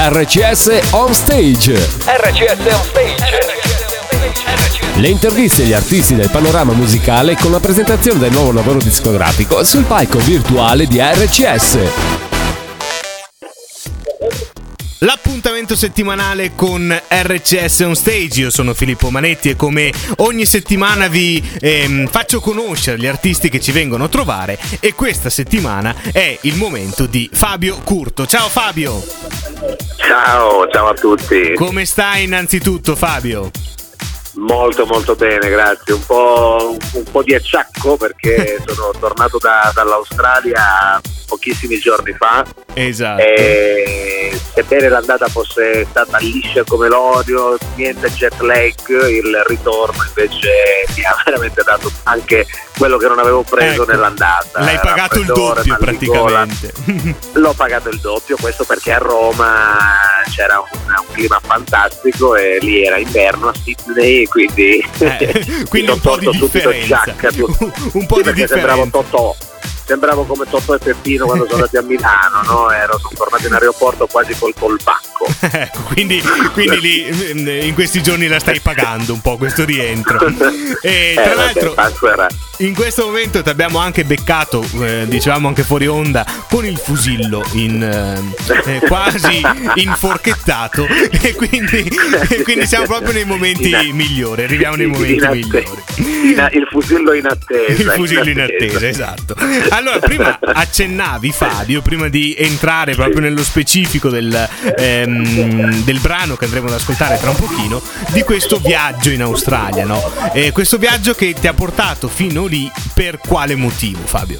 RCS On Stage. RCS On Stage. Le interviste agli artisti del panorama musicale con la presentazione del nuovo lavoro discografico sul palco virtuale di RCS. L'appuntamento settimanale con RCS On Stage. Io sono Filippo Manetti e come ogni settimana vi faccio conoscere gli artisti che ci vengono a trovare, e questa settimana è il momento di Fabio Curto. Ciao Fabio! Ciao a tutti. Come stai innanzitutto, Fabio? Molto bene, grazie. Un po' di acciacco perché sono tornato dall'Australia pochissimi giorni fa. Esatto. E sebbene l'andata fosse stata liscia come l'olio, niente jet lag, il ritorno invece mi ha veramente dato anche quello che non avevo preso nell'andata. L'hai pagato il doppio praticamente. L'ho pagato il doppio, questo perché a Roma c'era un clima fantastico e lì era inverno, a Sydney, quindi un po' di differenza. Un po' di differenza. Sembravo come Totò e Peppino quando sono andati a Milano, no? Sono tornato in aeroporto quasi col pacco. quindi lì in questi giorni la stai pagando un po' questo rientro. E tra l'altro in questo momento ti abbiamo anche beccato, dicevamo anche fuori onda, con il fusillo quasi inforchettato, e quindi siamo proprio nei momenti migliori, arriviamo nei momenti migliori. Il fusillo in attesa. Il fusillo in attesa, esatto. Allora, prima accennavi, Fabio, prima di entrare proprio nello specifico del brano che andremo ad ascoltare tra un pochino, di questo viaggio in Australia, no? Questo viaggio che ti ha portato fino lì, per quale motivo, Fabio?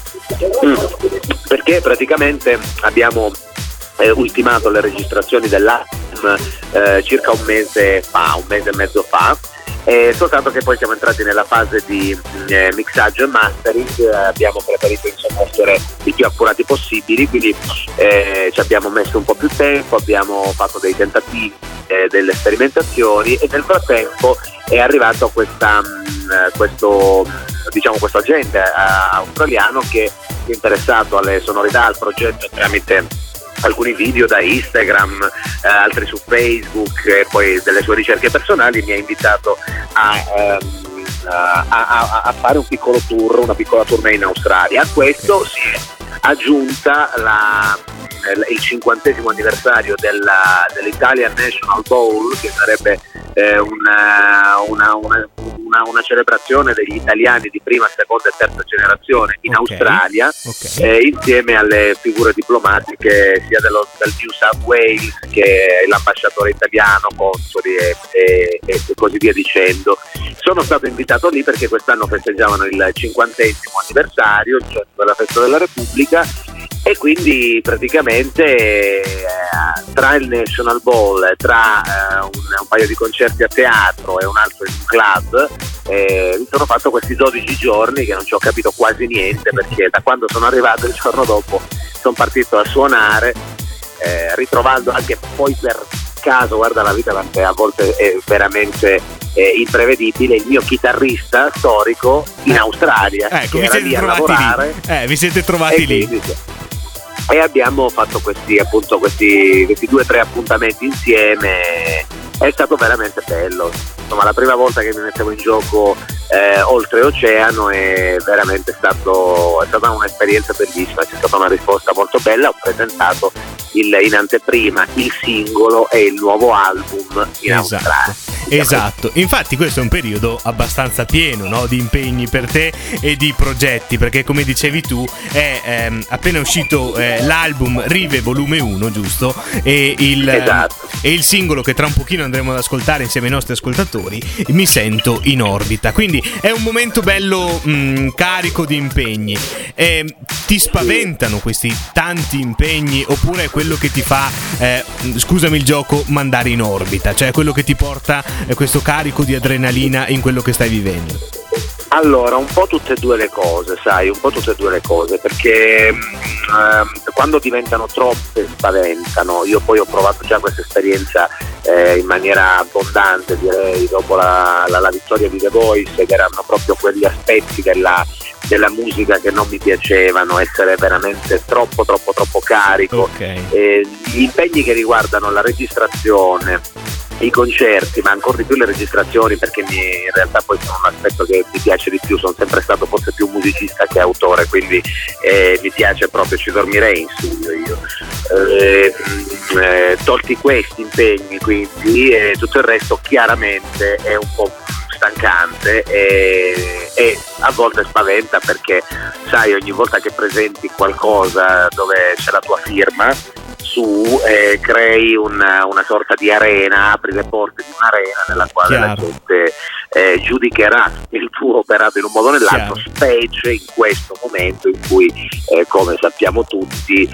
Perché praticamente abbiamo ultimato le registrazioni dell'album circa un mese e mezzo fa. Soltanto che poi siamo entrati nella fase di mixaggio e mastering. Abbiamo preferito essere il più accurati possibili, quindi ci abbiamo messo un po' più tempo, abbiamo fatto dei tentativi, delle sperimentazioni, e nel frattempo è arrivato questo agente australiano che è interessato alle sonorità, al progetto, tramite alcuni video da Instagram, altri su Facebook, e poi delle sue ricerche personali mi ha invitato a fare un piccolo tour, una piccola tournée in Australia. A questo si è aggiunta il 50° anniversario dell'Italian National Bowl, che sarebbe una celebrazione degli italiani di prima, seconda e terza generazione in Australia, insieme alle figure diplomatiche sia del New South Wales che l'ambasciatore italiano, consoli e così via dicendo. Sono stato invitato lì perché quest'anno festeggiavano il 50° anniversario, il giorno della festa della Repubblica, e quindi praticamente tra il National Bowl, tra un paio di concerti a teatro e un altro in un club, mi sono fatto questi 12 giorni che non ci ho capito quasi niente, perché da quando sono arrivato il giorno dopo sono partito a suonare, ritrovando anche poi per caso, guarda la vita a volte è veramente imprevedibile, il mio chitarrista storico in Australia, che era lì a lavorare. Vi siete trovati lì. E abbiamo fatto questi 2 o 3 appuntamenti insieme. È stato veramente bello, insomma, la prima volta che mi mettevo in gioco oltreoceano, è veramente è stata un'esperienza bellissima, c'è stata una risposta molto bella. Ho presentato in anteprima il singolo e il nuovo album in Australia. Esatto, infatti questo è un periodo abbastanza pieno, no, di impegni per te e di progetti, perché come dicevi tu è appena uscito l'album Rive volume 1, giusto? E il singolo che tra un pochino andremo ad ascoltare insieme ai nostri ascoltatori, Mi sento in orbita. Quindi è un momento bello carico di impegni. Ti spaventano questi tanti impegni, oppure è quello che ti fa, scusami il gioco, mandare in orbita, cioè quello che ti porta questo carico di adrenalina in quello che stai vivendo? Allora, un po' tutte e due le cose, perché quando diventano troppe spaventano. Io poi ho provato già questa esperienza in maniera abbondante, direi, dopo la vittoria di The Voice, ed erano proprio quegli aspetti della musica che non mi piacevano, essere veramente troppo carico. Gli impegni che riguardano la registrazione, i concerti, ma ancora di più le registrazioni, perché in realtà poi sono un aspetto che mi piace di più, sono sempre stato forse più musicista che autore, quindi mi piace proprio, ci dormirei in studio io. Tolti questi impegni, quindi tutto il resto chiaramente è un po' stancante e a volte spaventa, perché sai, ogni volta che presenti qualcosa dove c'è la tua firma crei una sorta di arena, apri le porte di un'arena nella quale la gente giudicherà il tuo operato in un modo o nell'altro, specie in questo momento in cui, come sappiamo tutti,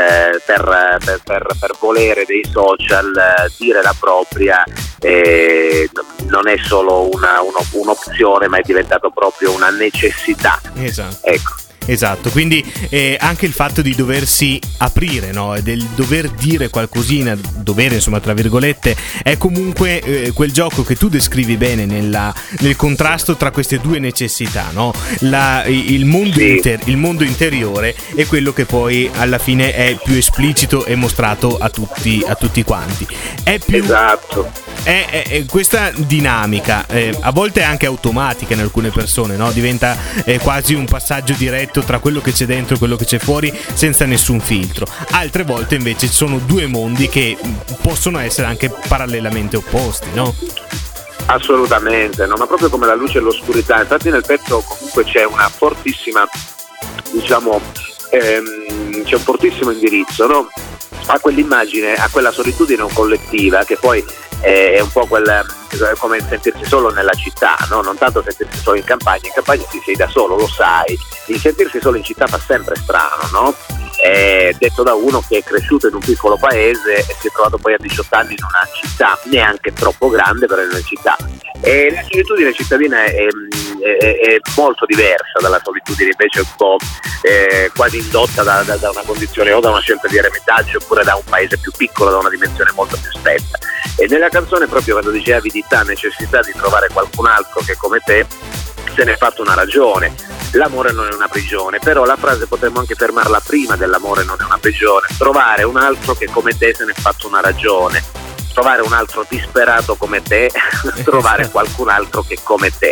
per volere dei social, dire la propria non è solo un'opzione, ma è diventato proprio una necessità. Esatto. Ecco. Esatto, quindi anche il fatto di doversi aprire, no? Del dover dire qualcosina, dovere insomma tra virgolette, è comunque quel gioco che tu descrivi bene nel contrasto tra queste due necessità, no? Il mondo interiore è quello che poi alla fine è più esplicito e mostrato a tutti quanti. È più, esatto. È questa dinamica a volte è anche automatica in alcune persone, no? Diventa quasi un passaggio diretto tra quello che c'è dentro e quello che c'è fuori, senza nessun filtro. Altre volte invece sono due mondi che possono essere anche parallelamente opposti, no? Assolutamente, no? Ma proprio come la luce e l'oscurità. Infatti nel pezzo comunque c'è una fortissima, diciamo, c'è un fortissimo indirizzo, no? A quell'immagine, a quella solitudine collettiva che poi è un po' come sentirsi solo nella città, no? Non tanto sentirsi solo in campagna ti sei da solo, lo sai. Il sentirsi solo in città fa sempre strano, no? Detto da uno che è cresciuto in un piccolo paese e si è trovato poi a 18 anni in una città neanche troppo grande, però in una città. E la solitudine cittadina è molto diversa dalla solitudine invece un po' quasi indotta da una condizione o da una scelta di eremitaggio oppure da un paese più piccolo, da una dimensione molto più stretta. E nella canzone, proprio quando dice avidità, necessità di trovare qualcun altro che come te se ne è fatto una ragione. L'amore non è una prigione, però la frase potremmo anche fermarla prima dell'amore non è una prigione. Trovare un altro che come te se ne è fatto una ragione, trovare un altro disperato come te, trovare qualcun altro che come te.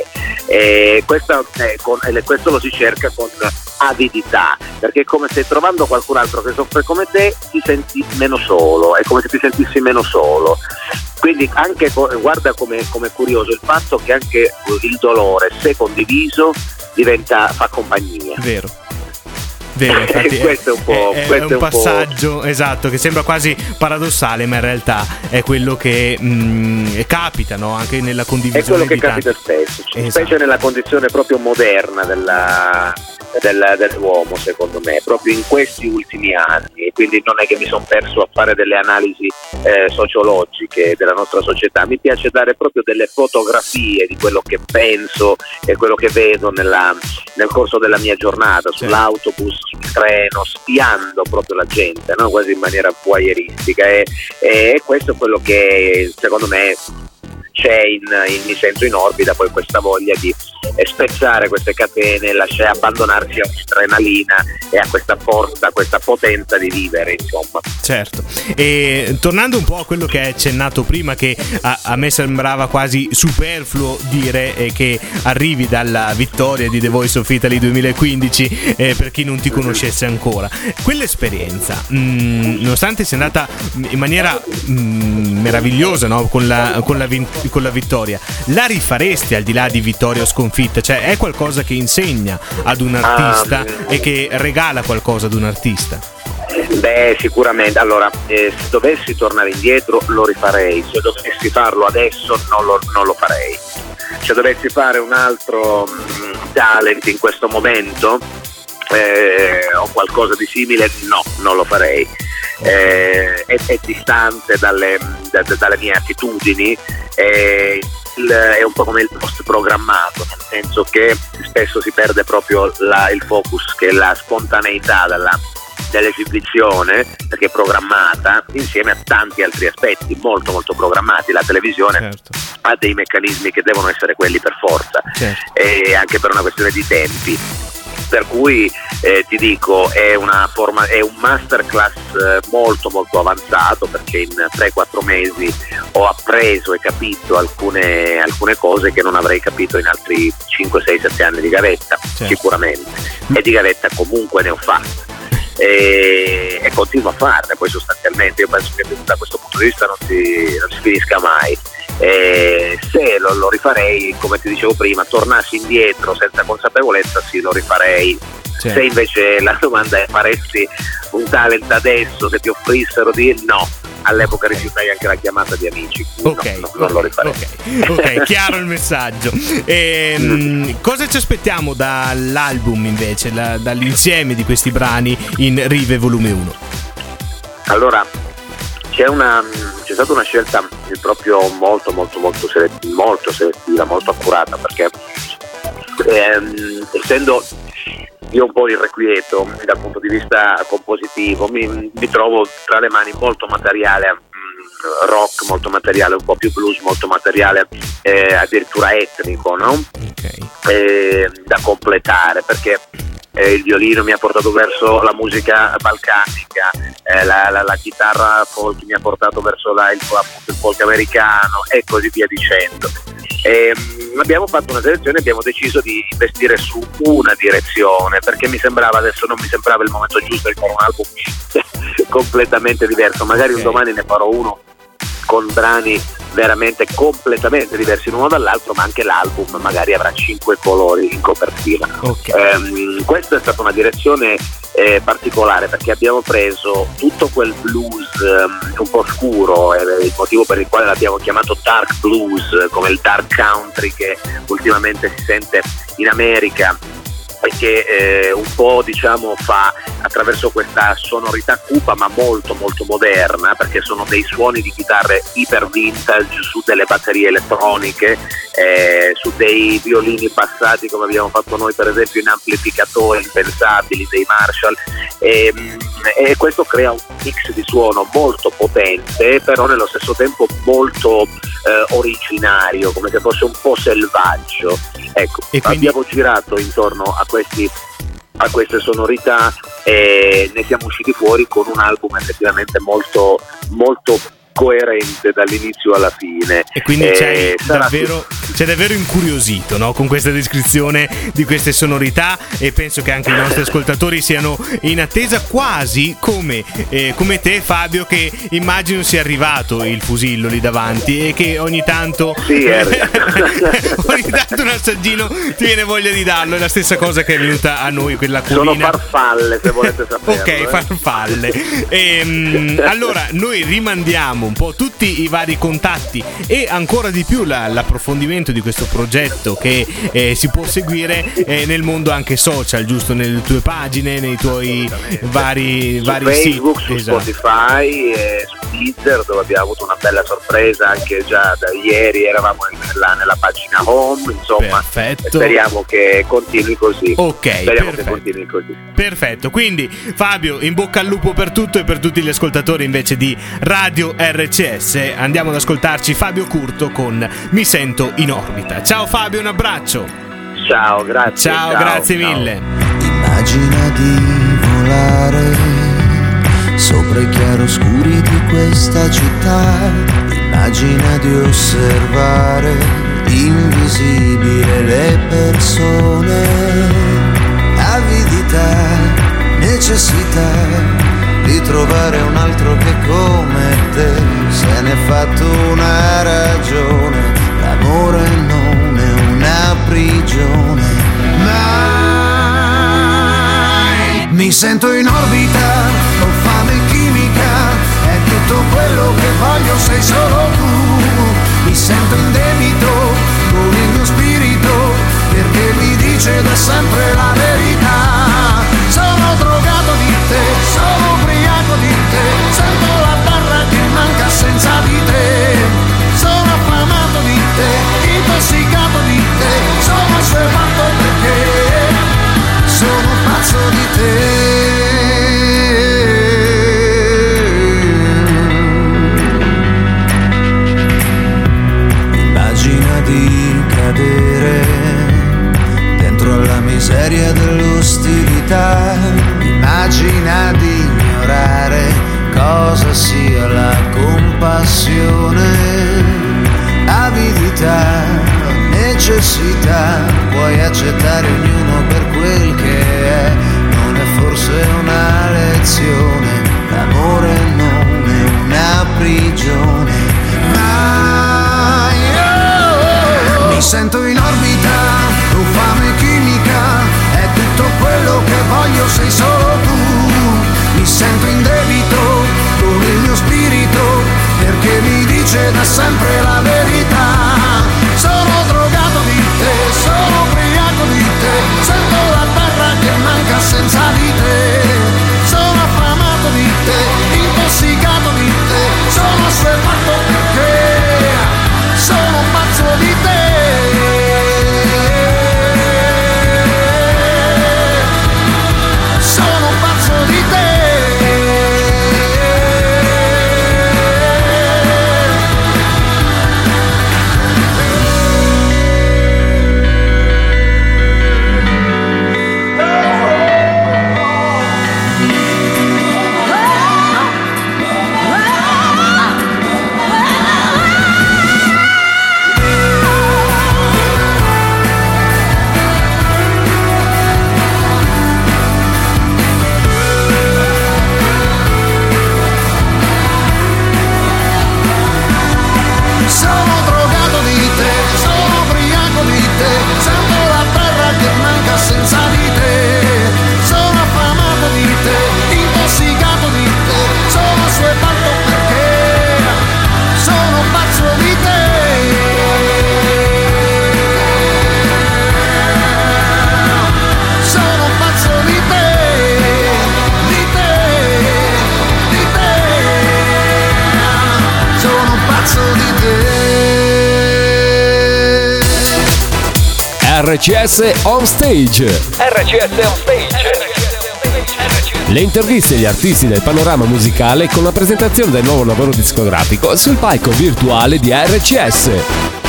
Questo lo si cerca con avidità, perché è come se trovando qualcun altro che soffre come te ti senti meno solo, è come se ti sentissi meno solo. Quindi anche guarda come è curioso il fatto che anche il dolore, se condiviso, fa compagnia. Vero, infatti questo è un po', è un passaggio esatto che sembra quasi paradossale, ma in realtà è quello che capita, no? Anche nella condivisione. È quello che capita spesso, specie nella condizione proprio moderna dell'uomo, secondo me, proprio in questi ultimi anni. E quindi non è che mi sono perso a fare delle analisi sociologiche della nostra società, mi piace dare proprio delle fotografie di quello che penso e quello che vedo nel corso della mia giornata, sull'autobus, sul treno, spiando proprio la gente, no? Quasi in maniera voyeuristica, e questo è quello che secondo me c'è mi sento in orbita, poi questa voglia di spezzare queste catene, lasciare abbandonarsi a un'adrenalina e a questa forza, questa potenza di vivere, insomma. Certo. E tornando un po' a quello che hai accennato prima, che a me sembrava quasi superfluo dire che arrivi dalla vittoria di The Voice of Italy 2015, per chi non ti conoscesse ancora, quell'esperienza, nonostante sia andata in maniera meravigliosa, no? con la vittoria, la rifaresti al di là di vittoria o sconfitta? Cioè è qualcosa che insegna ad un artista e che regala qualcosa ad un artista? Beh, sicuramente. Allora, se dovessi tornare indietro lo rifarei, se dovessi farlo adesso non lo farei. Se dovessi fare un altro talent in questo momento o qualcosa di simile, no, non lo farei. È distante dalle mie attitudini, è un po' come il post programmato, nel senso che spesso si perde proprio il focus, che è la spontaneità dell'esibizione, perché è programmata insieme a tanti altri aspetti molto molto programmati. La televisione ha dei meccanismi che devono essere quelli per forza, e anche per una questione di tempi. Per cui ti dico, è un masterclass molto molto avanzato, perché in 3-4 mesi ho appreso e capito alcune cose che non avrei capito in altri 5-6-7 anni di gavetta, certo. Sicuramente, e di gavetta comunque ne ho fatte e continuo a farne. Poi sostanzialmente io penso che da questo punto di vista non si finisca mai. Se lo rifarei, come ti dicevo prima, tornassi indietro senza consapevolezza, sì, lo rifarei. Certo. Se invece la domanda è faresti un talent adesso, se ti offrissero di no, all'epoca rifiutai anche la chiamata di amici. Ok, no, non lo rifarei. Ok, chiaro il messaggio. Cosa ci aspettiamo dall'album invece, dall'insieme di questi brani in Rive Volume 1? Allora, c'è stata una scelta proprio molto selettiva, molto accurata, perché essendo io un po' irrequieto dal punto di vista compositivo, mi trovo tra le mani molto materiale rock, molto materiale un po' più blues, molto materiale addirittura etnico, no? Okay. Da completare, perché il violino mi ha portato verso la musica balcanica, la chitarra folk mi ha portato verso il folk americano e così via dicendo. Abbiamo fatto una selezione e abbiamo deciso di investire su una direzione, perché non mi sembrava il momento giusto di fare un album completamente diverso. Magari un domani ne farò uno con brani veramente completamente diversi l'uno dall'altro, ma anche l'album magari avrà 5 colori in copertina. Okay. Questa è stata una direzione particolare, perché abbiamo preso tutto quel blues un po' scuro, il motivo per il quale l'abbiamo chiamato dark blues, come il dark country che ultimamente si sente in America, e che un po' fa attraverso questa sonorità cupa ma molto molto moderna, perché sono dei suoni di chitarre iper vintage su delle batterie elettroniche, su dei violini passati come abbiamo fatto noi per esempio in amplificatori impensabili dei Marshall, e questo crea un mix di suono molto potente, però nello stesso tempo molto originario, come se fosse un po' selvaggio. Ecco, e quindi abbiamo girato intorno a queste sonorità e ne siamo usciti fuori con un album effettivamente molto molto coerente dall'inizio alla fine. E quindi c'è davvero incuriosito, no? Con questa descrizione di queste sonorità, e penso che anche i nostri ascoltatori siano in attesa, quasi come te, Fabio, che immagino sia arrivato il fusillo lì davanti e che ogni tanto ogni tanto un assaggino ti viene voglia di darlo. È la stessa cosa che è venuta a noi, quella curina. Sono farfalle, se volete saperlo. Ok, farfalle. Allora noi rimandiamo un po' tutti i vari contatti e ancora di più l'approfondimento di questo progetto che si può seguire nel mondo anche social, giusto? Nelle tue pagine, nei tuoi vari Facebook, siti, su Spotify e su Deezer, dove abbiamo avuto una bella sorpresa anche già da ieri. Eravamo nella pagina home, insomma. Perfetto. Speriamo che continui così. Ok, perfetto. Quindi Fabio, in bocca al lupo per tutto, e per tutti gli ascoltatori invece di Radio RCS andiamo ad ascoltarci Fabio Curto con Mi sento in orbita. Ciao Fabio, un abbraccio. Ciao, grazie. Ciao, grazie mille. Immagina di volare sopra i chiaroscuri di questa città. Immagina di osservare invisibile le persone. Avidità, necessità di trovare un altro che come te se ne è fatto una ragione. L'amore non è una prigione. Mai mi sento in orbita, ho fame chimica, è tutto quello che voglio, sei solo tu. Mi sento in debito con il mio spirito, perché mi dice da sempre la verità. Sono drogato di te, sono ubriaco di te, sento la barra che manca senza di te. Sono affamato di te, intossicato di te, sono assuefatto perché sono pazzo di te. compassione, avidità, necessità, puoi accettare ognuno per quel che è, non è forse una lezione, l'amore non è una prigione, ma io mi sento in orbita, ho fame chimica, è tutto quello che voglio, sei solo tu, mi sento in debito con il mio spirito, perché mi dice da sempre la verità, sono drogato di te, sono ubriaco di te, sento la terra che manca senza di te, sono affamato di te, intossicato di te, sono assuefatto perché sono un pazzo di te. Sono un pazzo di te. Sono drogato di te, sono ubriaco di te, sento la terra che manca senza di te, sono affamato di te, intossicato di te, sono assuefatto perché sono un pazzo di te. Sono un pazzo di te, di te, di te, sono un pazzo di te. RCS On Stage. RCS On Stage. Le interviste agli artisti del panorama musicale con la presentazione del nuovo lavoro discografico sul palco virtuale di RCS.